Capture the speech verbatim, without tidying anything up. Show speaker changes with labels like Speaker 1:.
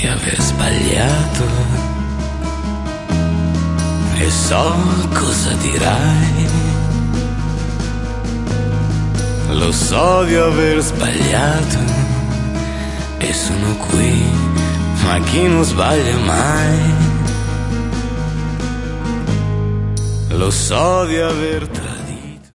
Speaker 1: di aver sbagliato e so cosa dirai. Lo so di aver sbagliato e sono qui, ma chi non sbaglia mai. Lo so di aver